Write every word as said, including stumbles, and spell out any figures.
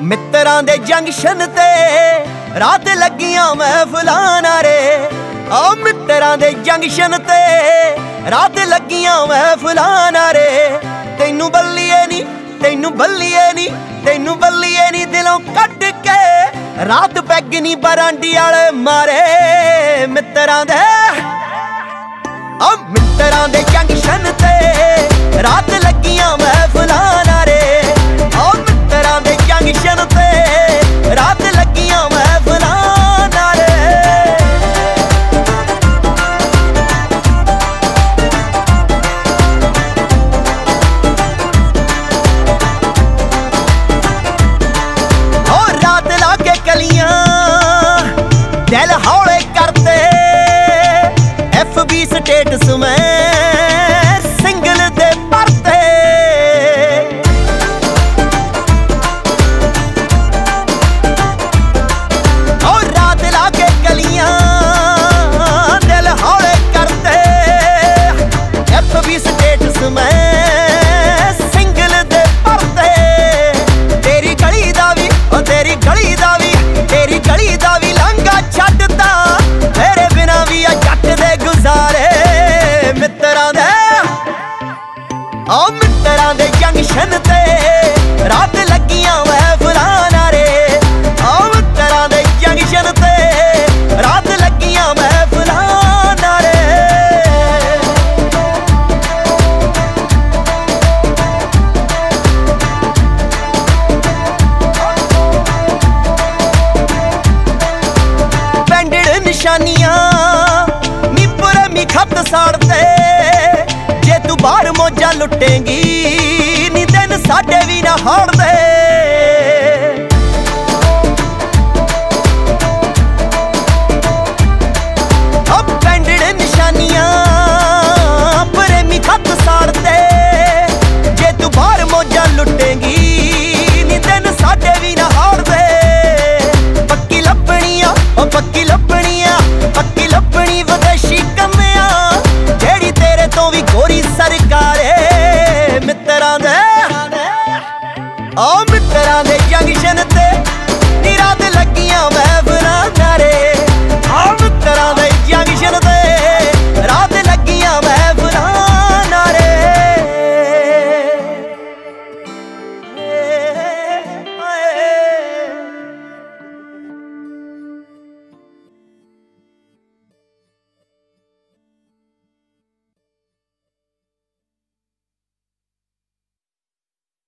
ਮਿੱਤਰਾਂ ਦੇ ਜੰਕਸ਼ਨ ਤੇ ਰਾਤ ਲੱਗੀਆਂ ਮਹਿਫਲਾਂ ਨਾਰੇ। ਆ ਮਿੱਤਰਾਂ ਦੇ ਜੰਕਸ਼ਨ ਤੇ ਰਾਤ ਲੱਗੀਆਂ ਮਹਿਫਲਾਂ ਨਾਰੇ। ਤੈਨੂੰ ਬੱਲੀਏ ਨੀ ਤੈਨੂੰ ਬੱਲੀਏ ਨੀ ਤੈਨੂੰ ਬੱਲੀਏ ਨੀ ਦਿਲੋਂ ਕੱਢ ਕੇ ਰਾਤ ਪੈਗ ਨੀ ਬਰਾਂਡੀ ਵਾਲੇ ਮਾਰੇ। ਮਿੱਤਰਾਂ ਦੇ ਆ ਮਿੱਤਰਾਂ ਦੇ ਜੰਕਸ਼ਨ ਤੇ ਰਾਤ ਲੱਗੀਆਂ ਮਹਿਫਲਾਂ ਨਾਰੇ। ਆ ਮਿੱਤਰਾਂ ਦੇ ਜੰਕਸ਼ਨ ਤੇ ਰਾਤ ਲੱਗੀਆਂ ਮਹਿਫਲਾਂ ਨਾਰੇ। ਹੋ ਰਾਤ ਲਾ ਕੇ ਕਲੀਆਂ ਦਿਲ ਹੌਲੇ ਕਰਦੇ ਐਫ ਬੀ ਸਟੇਟਸ ਮੈਂ ਸਿੰਗਲ ਦੇ ਪਰਤੇ। ਉਹ ਰਾਤ ਲਾ ਕੇ ਗਲੀਆਂ ਦਿਲ ਹੌਲੇ ਕਰਦੇ ਐਫ ਬੀ ਸਟੇਟਸ ਮੈਂ ਸਿੰਗਲ ਦੇ ਪਰਤੇ। ਤੇਰੀ ਗਲੀ ਦਾ ਵੀ ਉਹ ਤੇਰੀ ਗਲੀ ਦਾ ਵੀ ਤੇਰੀ ਗਲੀ ਦਾ ਵੀ ਲਾਂਘਾ ਛੱਡਦਾ ਤੇਰੇ ਬਿਨਾ ਵੀ ਆ ਜੱਟ ਦੇ ਗੁਜ਼ਾਰੇ। ਮਿੱਤਰਾਂ ਦੇ ਆ ਮਿੱਤਰਾਂ ਦੇ ਜੰਕਸ਼ਨ ਤੇ ਰਾਤ ਲੱਗੀਆਂ ਮਹਿਫਲਾਂ ਨਾਰੇ। ਆ ਮਿੱਤਰਾਂ ਦੇ ਜੰਕਸ਼ਨ ਤੇ ਰਾਤ ਲੱਗੀਆਂ ਮਹਿਫਲਾਂ ਨਾਰੇ। ਪੈਂਡੜ ਨਿਸ਼ਾਨੀਆਂ ਨੀ ਪ੍ਰੇਮੀ ਖੱਤ ਸਾੜਦੇ। ਜੇ ਤੂੰ ਬਾਹਰ ਮੌਜਾਂ ਲੁੱਟੇਂਗੀ ਨੀ ਦਿਨ ਸਾਡੇ ਵੀ ਨਾ ਹਾਰਦੇ।